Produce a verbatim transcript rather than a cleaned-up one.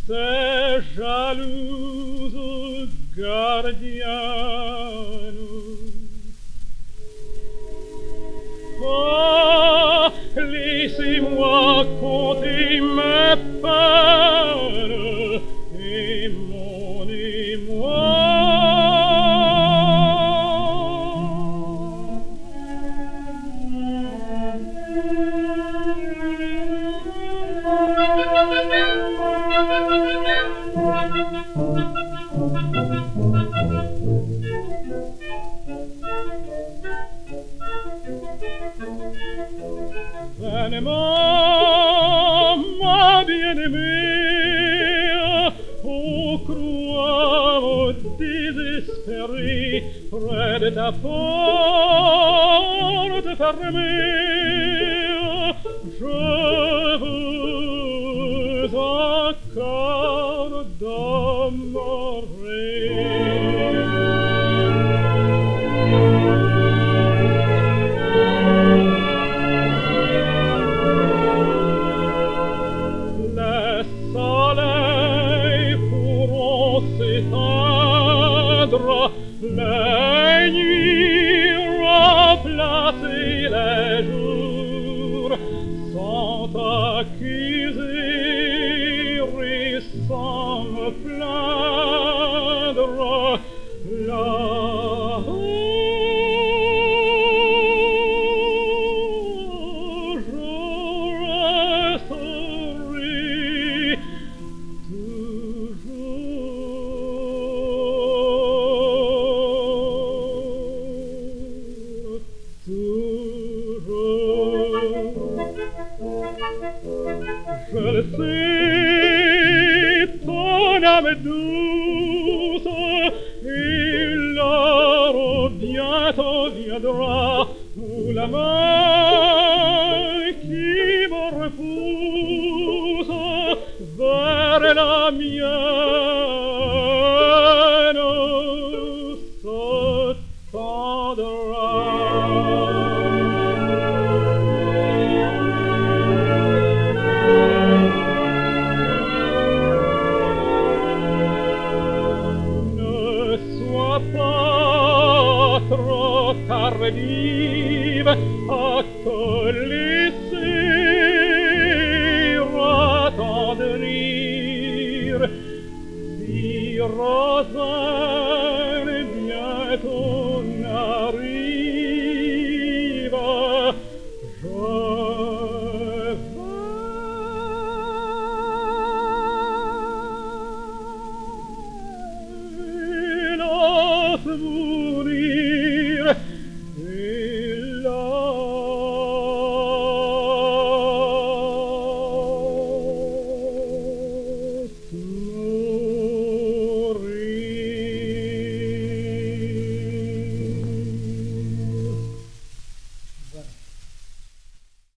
Ces jalouses gardiennes. Oh, laissez-moi compter mes peines et mon émoi. Vainement, ma bien-aimée, ô croix, ô désespéré, près de ta porte fermée, je veux encore demeurer. La nuit remplacer les jours sans t'accuser et sans me plaindre. Là-haut, je resterai je le sais, ton âme douce, et l'heure bientôt viendra où la main qui me repousse vers la mienne se tendra. Trop tardive à te laisser attendrir. Si Rosanne bientôt n'arrive, je vais la mourir.